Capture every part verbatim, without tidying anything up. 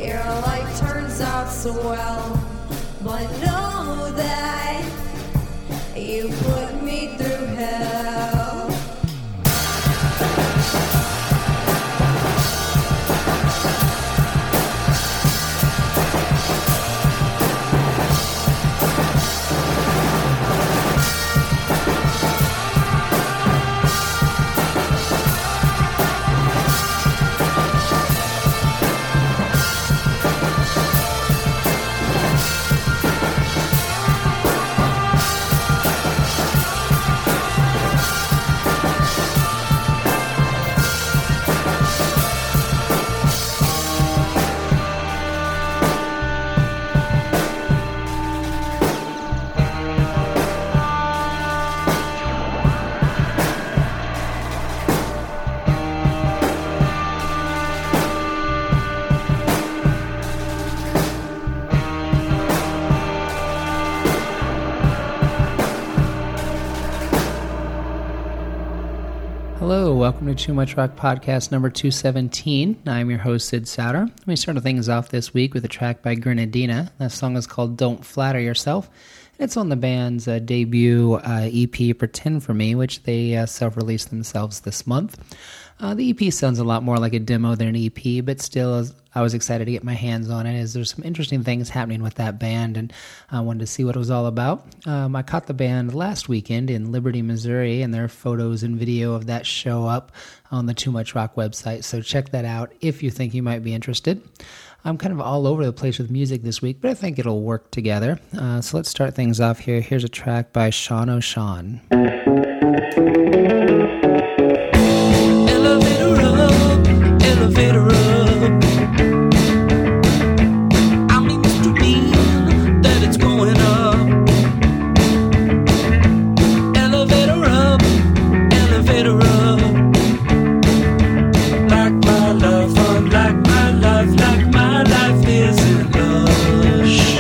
Your life turns out so well, but know that you put me through hell. Hello, welcome to Too Much Rock Podcast number two seventeen. I'm your host, Sid Sauter. We started things off this week with a track by Grenadina. That song is called Don't Flatter Yourself. It's on the band's uh, debut uh, E P, Pretend For Me, which they uh, self-released themselves this month. Uh, the E P sounds a lot more like a demo than an E P, but still, I was excited to get my hands on it, as there's some interesting things happening with that band, and I wanted to see what it was all about. Um, I caught the band last weekend in Liberty, Missouri, and there are photos and video of that show up on the Too Much Rock website, so check that out if you think you might be interested. I'm kind of all over the place with music this week, but I think it'll work together. Uh, so let's start things off here. Here's a track by Sean O'Shawn. Elevator up, elevator up. I mean, Mister Bean, that it's going up. Elevator up, elevator up. Like my love, unlike my life, like my life isn't lush.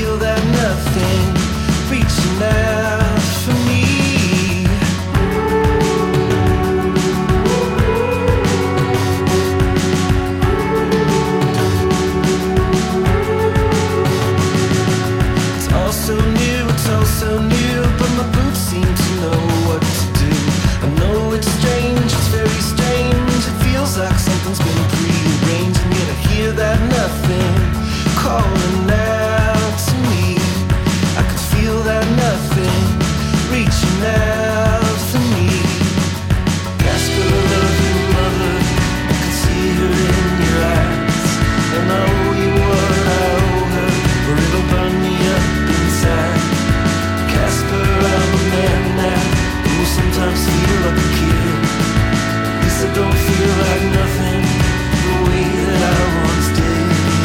feel that nothing reaching out for me. It's all so new, it's all so new, but my boots seem to know what to do. I know it's strange, it's very strange. It feels like something's been prearranged, and yet I hear that nothing calling out to me. I could feel that nothing reaching out for me. Casper, love you, mother. I can see her in your eyes, and I owe you what I owe her, or it'll burn me up inside. Casper, I'm a man now, who will sometimes feel like a kid. Guess I don't feel like nothing the way that I once did.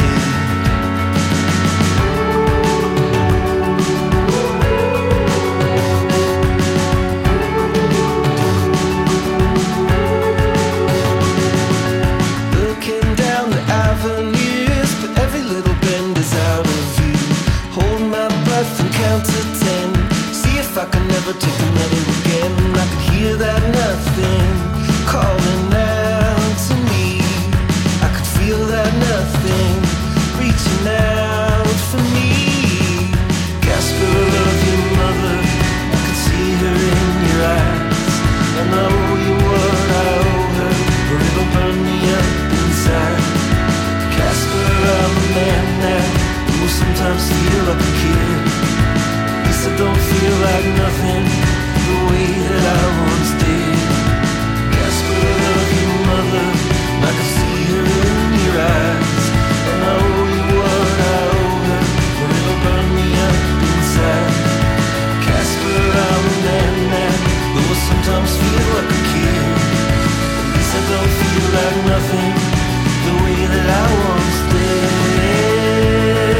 Looking down the avenues, but every little bend is out of view. Hold my breath and count to ten. See if I can never take another again. I could hear that nothing calling out to me. I could feel that nothing reaching out for me. Casper, love your mother. I can see her in your eyes, and I owe you what I owe her, or it'll burn me up inside. Casper, I'm a man now, who will sometimes feel like a kid. Guess I don't feel like nothing the way that I once did. Casper, love your mother. I can see her in your eyes, and I owe you what I owe her, or it'll burn me up inside. Casper, I'm a man now, who will sometimes feel like a kid. At least I don't feel like nothing the way that I once did.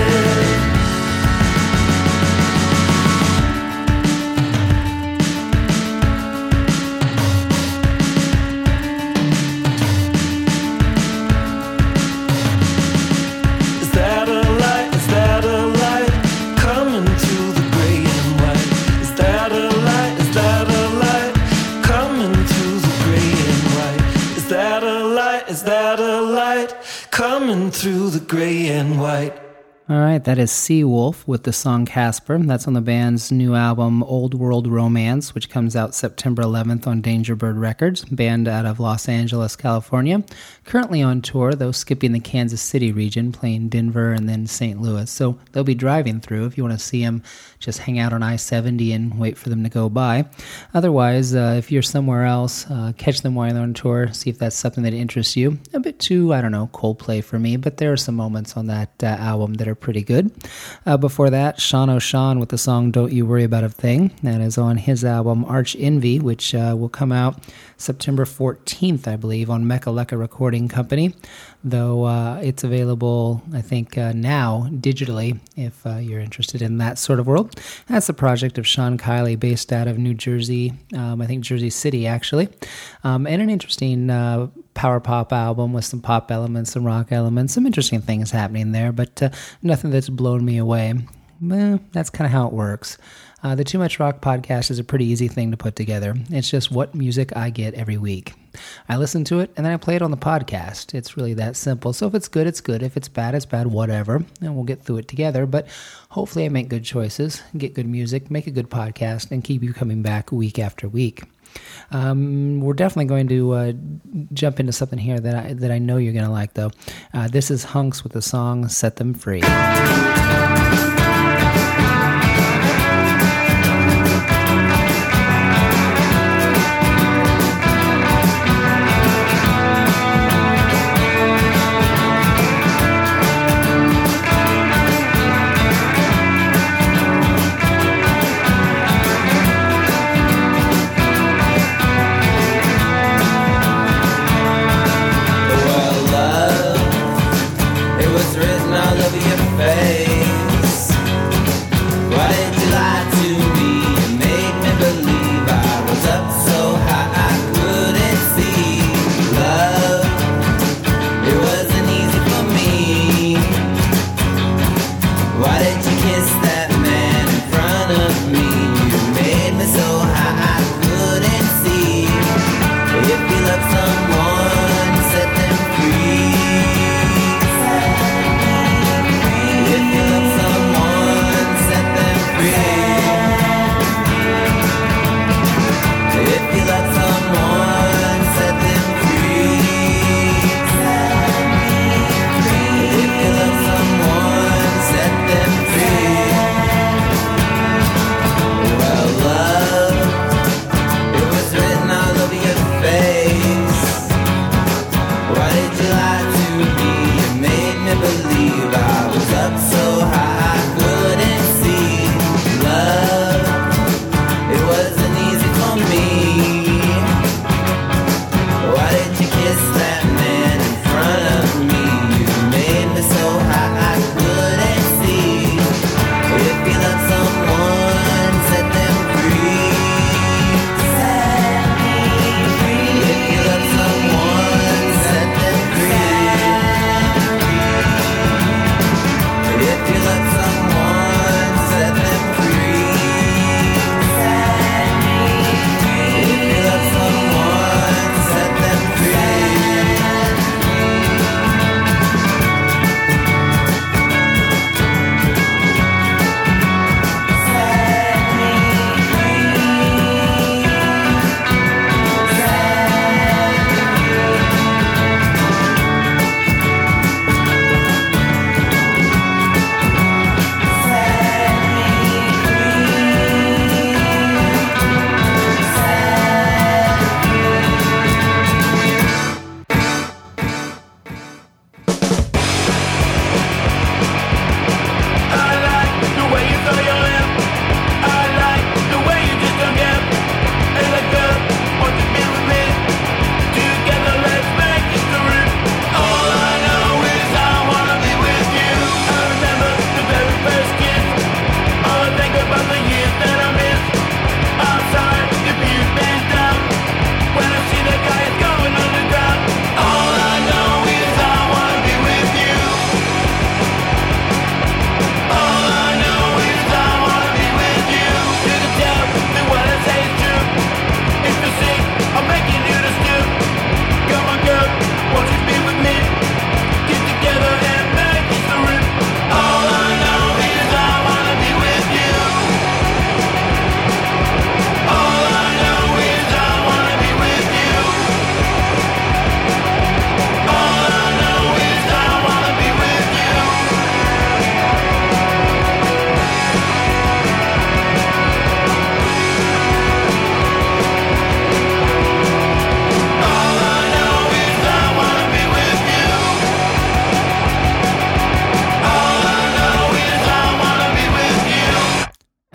Is that a light? Is that a light coming through the gray and white? Is that a light? Is that a light coming through the gray and white? Is that a light? Is that a light coming through the gray and white? All right, that is Seawolf with the song Casper. That's on the band's new album Old World Romance, which comes out September eleventh on Danger Bird Records, band out of Los Angeles, California. Currently on tour, though skipping the Kansas City region, playing Denver and then Saint Louis. So they'll be driving through. If you want to see them, just hang out on I seventy and wait for them to go by. Otherwise, uh, if you're somewhere else, uh, catch them while they're on tour, see if that's something that interests you. A bit too, I don't know, Coldplay for me, but there are some moments on that uh, album that are pretty good. Uh, before that, Sean O'Shawn with the song Don't You Worry About a Thing. That is on his album Arch Envy, which uh, will come out September fourteenth, I believe, on Mechaleka Recording Company, though uh, it's available, I think, uh, now digitally if uh, you're interested in that sort of world. That's the project of Sean Kiley, based out of New Jersey, um, I think Jersey City, actually, um, and an interesting uh, power pop album with some pop elements, some rock elements, some interesting things happening there, but uh, nothing that's blown me away. Well, that's kind of how it works. Uh, the Too Much Rock podcast is a pretty easy thing to put together. It's just what music I get every week. I listen to it, and then I play it on the podcast. It's really that simple. So if it's good, it's good. If it's bad, it's bad, whatever. And we'll get through it together. But hopefully I make good choices, get good music, make a good podcast, and keep you coming back week after week. Um, we're definitely going to uh, jump into something here that I, that I know you're going to like, though. Uh, this is Hunks with the song Set Them Free. Written all over your face.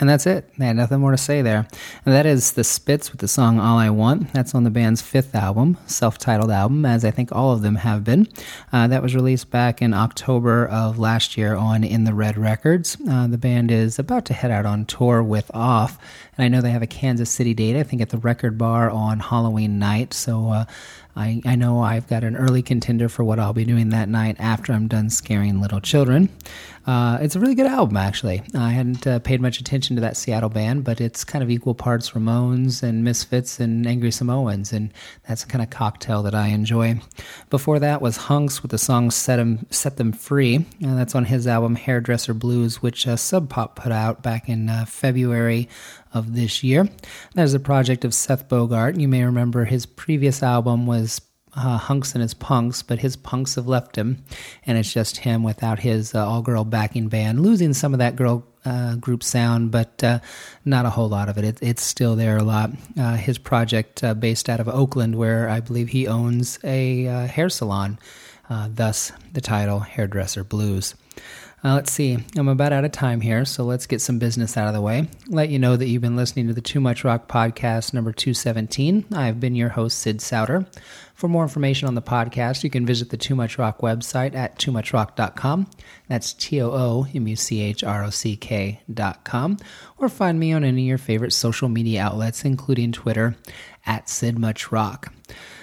And that's it. I had nothing more to say there. And that is the Spits with the song All I Want. That's on the band's fifth album, self-titled album, as I think all of them have been. Uh, that was released back in October of last year on In the Red Records. Uh, the band is about to head out on tour with Off. And I know they have a Kansas City date, I think at the Record Bar on Halloween night. So uh, I, I know I've got an early contender for what I'll be doing that night after I'm done scaring little children. Uh, it's a really good album, actually. I hadn't uh, paid much attention to that Seattle band, but it's kind of equal parts Ramones and Misfits and Angry Samoans, and that's the kind of cocktail that I enjoy. Before that was Hunks with the song Set 'em, Set Them Free. Uh, that's on his album Hairdresser Blues, which uh, Sub Pop put out back in uh, February of this year. That is a project of Seth Bogart. You may remember his previous album was Uh, Hunks and His Punks, but his punks have left him, and it's just him without his uh, all-girl backing band, losing some of that girl uh, group sound, but uh, not a whole lot of it. it. It's still there a lot. Uh, his project uh, based out of Oakland, where I believe he owns a uh, hair salon, uh, thus the title Hairdresser Blues. Uh, let's see, I'm about out of time here, so let's get some business out of the way. Let you know that you've been listening to the Too Much Rock Podcast number two seventeen. I've been your host, Sid Souter. For more information on the podcast, you can visit the Too Much Rock website at too much rock dot com. That's T O O M U C H R O C K dot com. Or find me on any of your favorite social media outlets, including Twitter, at SidMuchRock.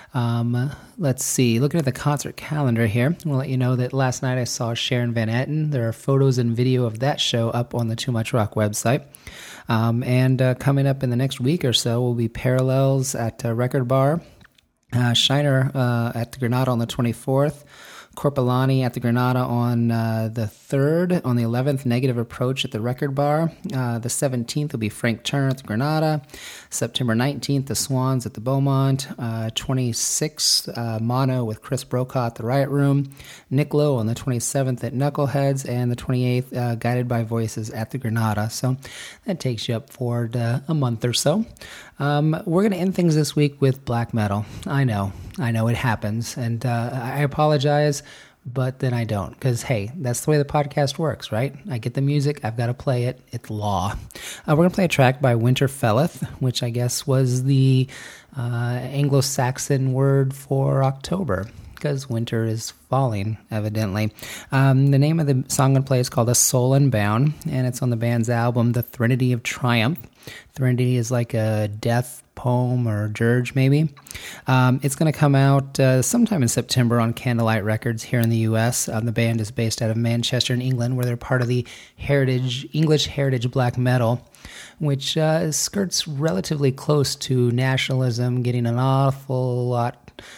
Um, let's see, looking at the concert calendar here, I'll let you know that last night I saw Sharon Van Etten. There are photos and video of that show up on the Too Much Rock website. Um, and uh, coming up in the next week or so will be Parallels at uh, Record Bar, uh, Shiner uh, at the Granada on the twenty-fourth, Corpolani at the Granada on uh, the third, on the eleventh, Negative Approach at the Record Bar. Uh, the seventeenth will be Frank Turner at the Granada. September nineteenth, the Swans at the Beaumont. Uh, twenty-sixth, uh, Mono with Chris Brokaw at the Riot Room. Nick Lowe on the twenty-seventh at Knuckleheads. And the twenty-eighth, uh, Guided by Voices at the Granada. So that takes you up forward uh, a month or so. Um, we're going to end things this week with black metal. I know, I know it happens, and uh, I apologize, but then I don't, because, hey, that's the way the podcast works, right? I get the music, I've got to play it, it's law. Uh, we're going to play a track by Winterfelleth, which I guess was the uh, Anglo-Saxon word for October, because winter is falling, evidently. Um, the name of the song I'm going to play is called A Soul Unbound, and it's on the band's album, The Threnody of Triumph. Threnody is like a death poem or dirge, maybe. Um, it's going to come out uh, sometime in September on Candlelight Records here in the U S. Um, the band is based out of Manchester in England, where they're part of the Heritage English Heritage Black Metal, which uh, skirts relatively close to nationalism, getting an awful lot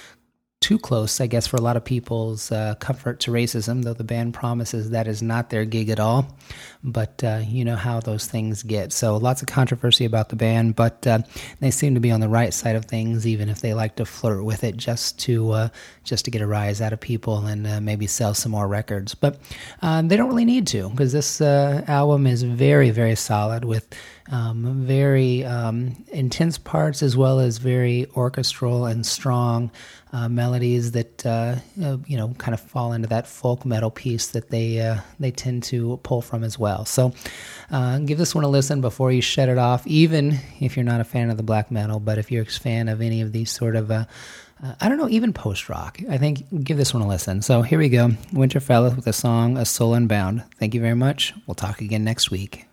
too close, I guess, for a lot of people's uh, comfort to racism, though the band promises that is not their gig at all. But uh, you know how those things get. So lots of controversy about the band, but uh, they seem to be on the right side of things, even if they like to flirt with it just to uh, just to get a rise out of people and uh, maybe sell some more records. But um, they don't really need to, because this uh, album is very, very solid with um, very um, intense parts as well as very orchestral and strong Uh, melodies that uh, uh, you know kind of fall into that folk metal piece that they uh, they tend to pull from as well. So uh, give this one a listen before you shut it off, even if you're not a fan of the black metal. But if you're a fan of any of these sort of uh, uh, I don't know, even post rock, I think give this one a listen. So here we go, Winterfelleth with the song A Soul Unbound. Thank you very much. We'll talk again next week.